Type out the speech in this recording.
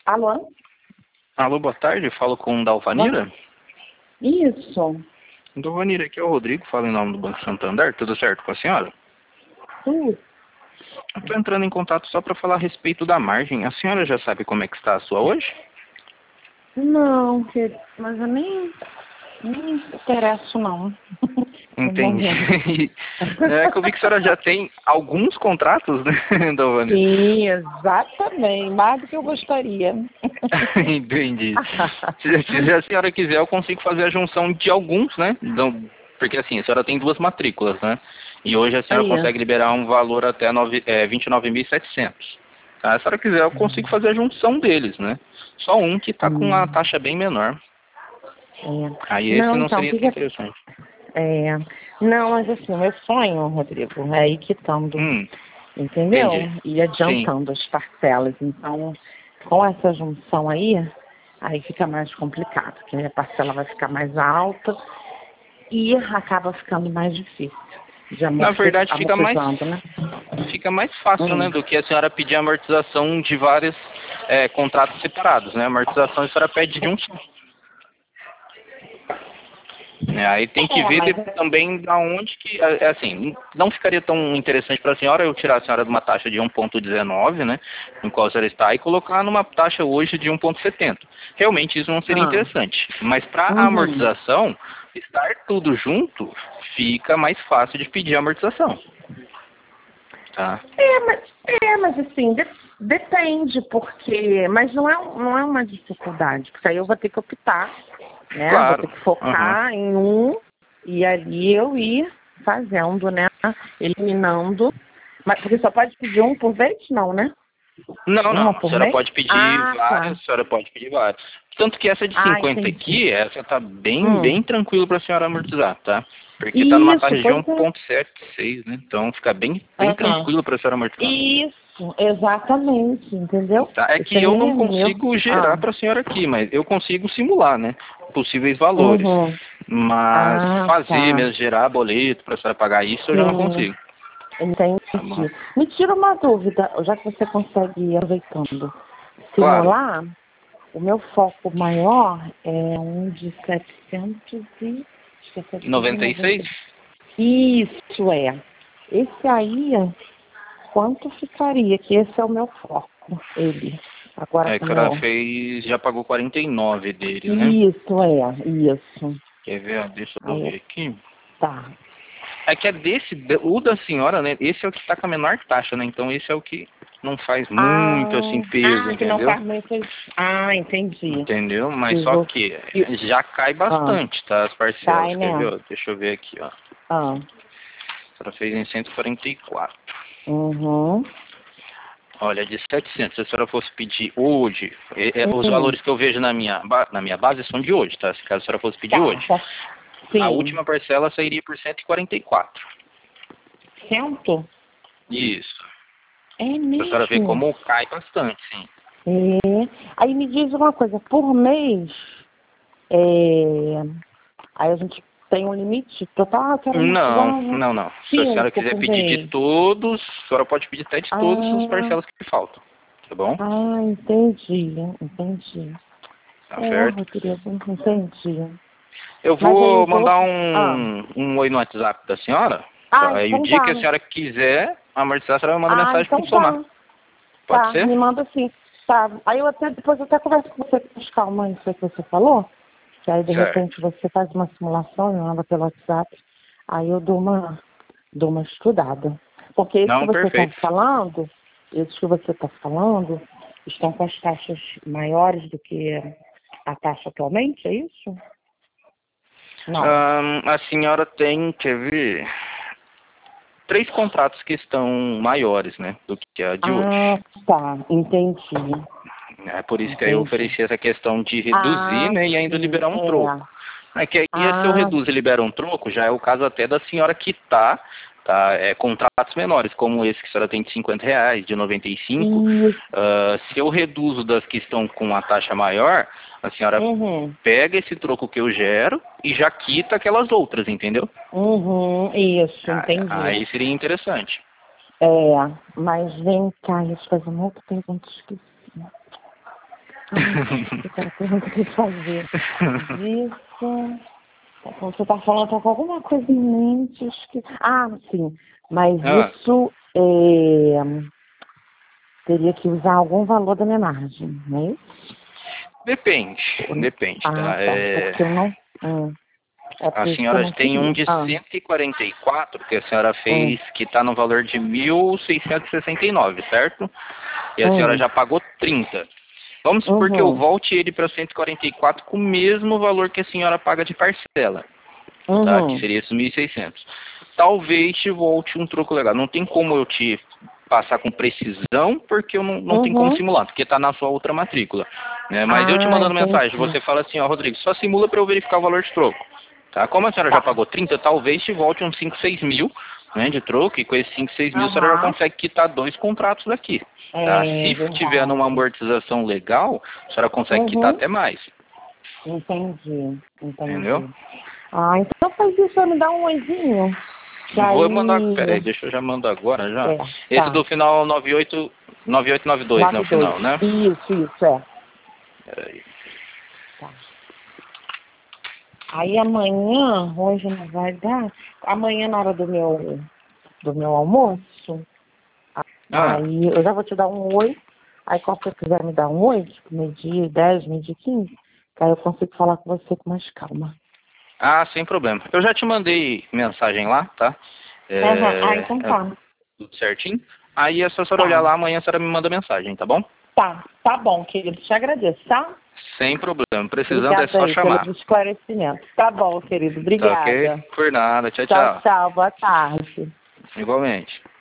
Alô? Alô, boa tarde. Falo com Dalvanira. Isso. Dalvanira, aqui é o Rodrigo, falo em nome do Banco Santander. Tudo certo com a senhora? Sim. Eu estou entrando em contato só para falar a respeito da margem. A senhora já sabe como é que está a sua hoje? Não, mas eu nem me interesso, não. No Entendi. É que eu vi que a senhora já tem alguns contratos, né, Dalvanira? Sim, exatamente. Mais do que eu gostaria. Entendi. Se a senhora quiser, eu consigo fazer a junção de alguns, né? Então, porque assim, a senhora tem duas matrículas, né? E hoje a senhora Aí. consegue liberar um valor até 29.700. Tá? Se a senhora quiser, eu consigo fazer a junção deles, né? Só um que está com uma taxa bem menor. É. Aí esse Não, não então, seria tão interessante. Não, mas assim, o meu sonho, Rodrigo, é ir quitando, entendeu? Entendi. E Sim. adiantando as parcelas. Então, com essa junção aí fica mais complicado, porque a parcela vai ficar mais alta e acaba ficando mais difícil de Na verdade, amortizando, né? fica mais fácil, né, do que a senhora pedir amortização de vários contratos separados, né? A amortização a senhora pede de um só. Aí tem que ver Mas também da onde que, assim, não ficaria tão interessante para a senhora eu tirar a senhora de uma taxa de 1,19, né, no qual a senhora está, e colocar numa taxa hoje de 1,70. Realmente isso não seria interessante. Mas para a amortização, estar tudo junto, fica mais fácil de pedir a amortização. Tá? mas assim, depende, porque. Mas não é uma dificuldade, porque aí eu vou ter que optar, né? Vou Claro. ter que focar em um e ali eu ir fazendo, né? Eliminando. Mas porque só pode pedir um por vez? Não, né? Não, Uma a por senhora mês? pode pedir Tá. várias, a senhora pode pedir várias. Tanto que essa de 50 Entendi. aqui, essa tá bem tranquilo para a senhora amortizar, tá? Porque tá numa Isso, taxa de pois é. 1,76, né? Então fica bem tranquilo para a senhora amortizar. Isso, exatamente, entendeu? Tá? É Isso que eu aí não é meu. consigo gerar para a senhora aqui, mas eu consigo simular, né? Possíveis valores. Mas fazer Tá. mesmo, gerar boleto para a senhora pagar isso, eu já não Sim, consigo. Tá bom? entendi. Me tira uma dúvida, já que você consegue ir aproveitando. Claro. Simular, o meu foco maior é um de 700 e... Acho que é 96? 790. Isso é. Esse aí, quanto ficaria? Que esse é o meu foco, ele. Agora É que a senhora como... fez, já pagou 49 dele, né? Isso. Quer ver? Ó, deixa eu Aí, ver aqui. tá. É que é o da senhora, né? Esse é o que tá com a menor taxa, né? Então esse é o que não faz muito, assim, peso, Que não entendeu? faz muitas... entendi. Entendeu? Mas só Piso. que já cai bastante, tá? As parcelas. Cai, Quer né? ver? Ó? Deixa eu ver aqui, ó. Ah. A senhora fez em 144. Uhum. Olha, de 700, se a senhora fosse pedir hoje, os valores que eu vejo na minha base são de hoje, tá? Se caso a senhora fosse pedir hoje. A Sim. última parcela sairia por 144. Cento? Isso. É Pra senhora ver mesmo? como cai bastante, sim. Aí me diz uma coisa, por mês, é... aí a gente tem um limite total, eu quero amortizar Não. Se a senhora 5 quiser por pedir de mês. todos, a senhora pode pedir até de todas as Ah, parcelas que faltam. Tá bom? entendi. Tá certo? Rodrigo, entendi. Eu Mas aí vou os mandar outros... um oi no WhatsApp da senhora. Tá? Aí o então dia que tá. a senhora quiser amortizar, a senhora manda mensagem para Então me somar. tá. Pode Me ser? manda assim. Tá. Aí depois eu até converso com você com calma isso aí que você falou. Que aí de Certo. repente você faz uma simulação e manda pelo WhatsApp. Aí eu dou uma estudada. Porque isso que Não, você está perfeito. falando, estão com as taxas maiores do que a taxa atualmente, é isso? Não. A senhora tem, quer ver, 3 contratos que estão maiores, né, do que a de hoje. Tá. Entendi. É por isso que aí eu ofereci essa questão de reduzir, né, e ainda Sim. liberar um troco. É que aí se eu reduzo e libero um troco, já é o caso até da senhora quitar, tá, contratos menores, como esse que a senhora tem de R$ 50, de 95. Se eu reduzo das que estão com a taxa maior, a senhora pega esse troco que eu gero e já quita aquelas outras, entendeu? Isso, entendi. Aí seria interessante. Mas vem cá, deixa eu fazer uma outra pergunta, esqueci. Que pergunta que fazer disso. Você tá falando, tá com alguma coisa em mente, acho que... Ah, sim, mas isso teria que usar algum valor da minha margem, não é isso? Depende, Ah, tá? tá, porque eu não... É A por isso que eu senhora não tem um queria. de 144 que a senhora fez, que está no valor de 1.669, certo? E a senhora já pagou 30. Vamos supor que eu volte ele para 144 com o mesmo valor que a senhora paga de parcela, tá? Que seria esses 1.600. Talvez te volte um troco legal. Não tem como eu te passar com precisão, porque eu não tenho como simular, porque está na sua outra matrícula, né? Mas eu te mandando mensagem, você fala assim, ó, Rodrigo, só simula para eu verificar o valor de troco. Tá? Como a senhora já pagou 30, talvez te volte uns 5, 6 mil, né, de troco, e com esses 5, 6 mil a senhora já consegue quitar 2 contratos daqui. Tá? Se tiver numa amortização legal, a senhora consegue quitar até mais. Entendi. Entendeu? Ah, então faz isso, me dá um oizinho. Vou mandar, peraí, deixa eu já mandar agora já. Esse do final 9892, né, o final, né? Isso, Peraí. Tá. Aí amanhã, hoje não vai dar, amanhã na hora do meu almoço, aí eu já vou te dar um oi, aí quando você quiser me dar um oi, tipo meio-dia 10, meio-dia 15, que aí eu consigo falar com você com mais calma. Ah, sem problema. Eu já te mandei mensagem lá, tá? Então tá. Tudo certinho. Aí é só a senhora olhar lá, amanhã a senhora me manda mensagem, tá bom? Tá bom, querido, te agradeço, tá? Sem problema. Precisando Obrigada é só aí chamar. pelo esclarecimento. Tá bom, querido, Tá ok? obrigada. Por nada. Tchau, Tchau, tchau. tchau, boa tarde. Igualmente.